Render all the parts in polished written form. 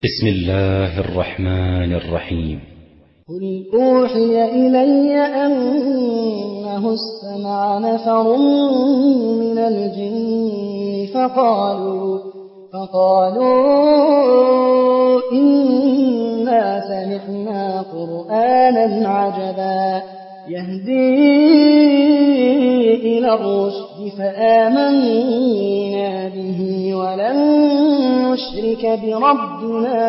بسم الله الرحمن الرحيم. قل أوحي إلي أنه استمع نفر من الجن فقالوا إنا سمعنا قرآنا عجبا يهدي إلى الرشد فآمنا به ولن نشرك بربنا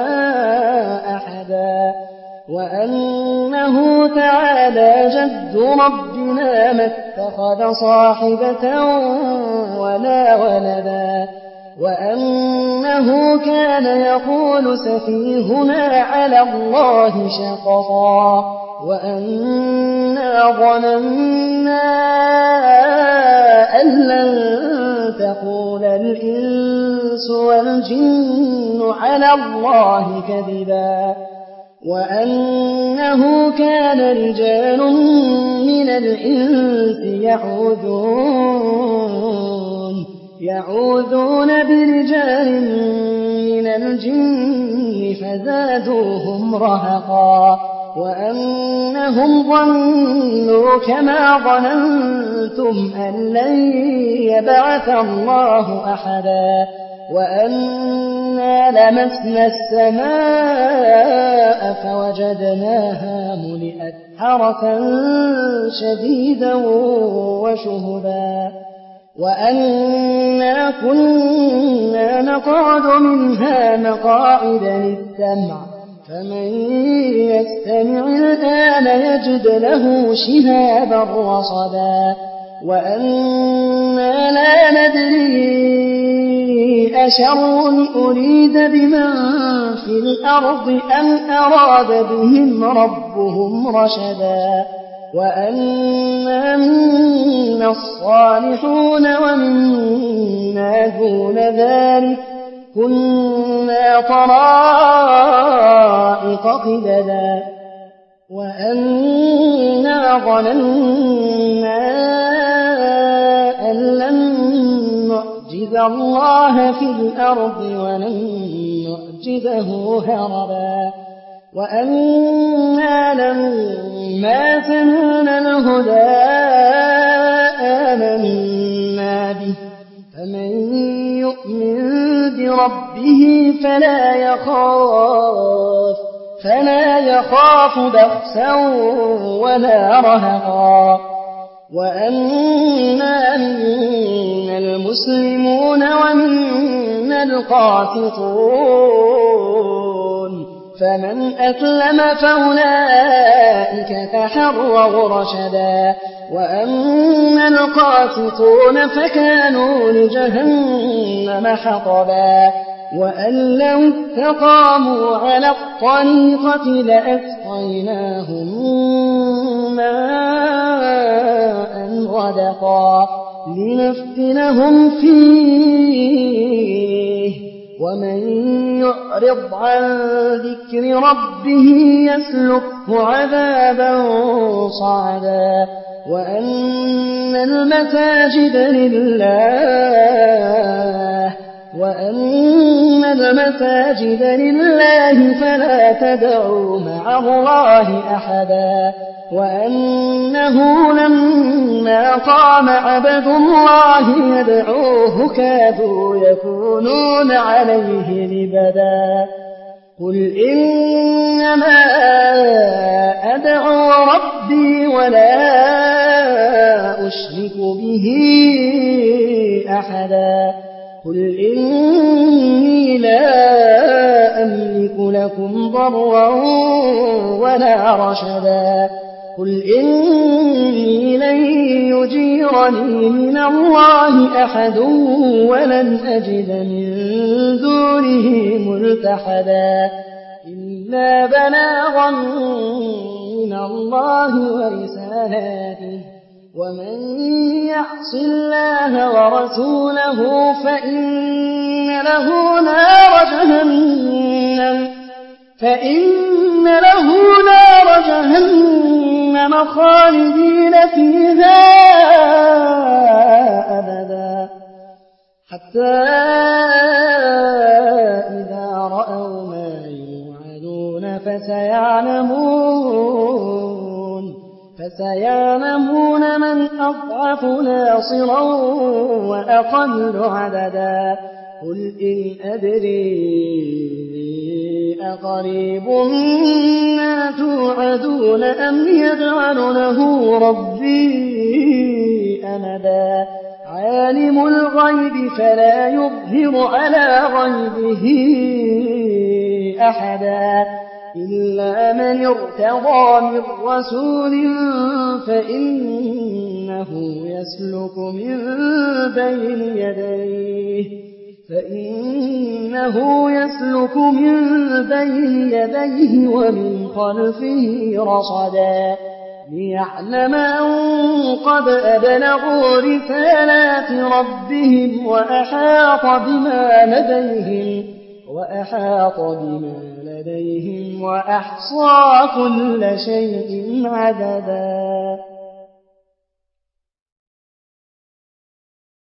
أحدا وأنه تعالى جد ربنا ما اتخذ صاحبة ولا ولدا وأنه كان يقول سفيهنا على الله شططا وأنا ظننا أن لن تقول الإنس والجن على الله كذبا وأنه كان رجال من الإنس يعوذون برجال من الجن فزادوهم رهقا وأنهم ظنوا كما ظننتم أن لن يبعث الله أحدا وأنا لمسنا السماء فوجدناها ملئت حرسا شديدا وشهبا وأنا كنا نقعد منها مقاعد للسمع فمن يستمع الآن يجد له شهابا رصدا وأنا لا ندري أشر أريد بمن في الأرض أم أراد بهم ربهم رشدا وأنا منا الصالحون ومنا دون ذلك كنا طرائق قددا وأنا ظننا أن لن نعجز الله في الأرض ولن نعجزه هربا وأنا لما سمعنا الهدى آمنا به فمن يؤمن بربه فلا يخاف بخسا ولا رهقا وأنا منا المسلمون ومنا القاسطون فمن أسلم فأولئك تحروا رشدا وأما القاسطون فكانوا لجهنم حطبا وأن لو استقاموا على الطريقة لأسقيناهم ماء غدقا لنفتنهم فيه ومن يعرض عن ذكر ربه يسلكه عذابا صعدا وأن المساجد لله فلا تدعوا مع الله أحدا وأنه لما قام عبد الله يدعوه كادوا يكونون عليه لبدا قل إنما أدعو ربي ولا أشرك به أحدا قل إني لا أملك لكم ضرا ولا رشدا قل إني لن يجيرني من الله أحد ولن أجد من دونه ملتحدا إلا بلاغا من الله ورسالاته ومن يعص الله ورسوله فإن له نار جهنم خالدين فيها أبدا حتى إذا رأوا فسيعلمون من أضعف ناصرا وأقل عددا قل إن أدري أقريب ما توعدون أم يجعل له ربي أمدا عالم الغيب فلا يظهر على غيبه أحدا إلا من ارتضى من رسول فإنه يسلك من بين يديه ومن خلفه رصدا ليعلم أن قد أبلغوا رسالات ربهم وأحاط بما لديهم وأحصى كل شيء عددا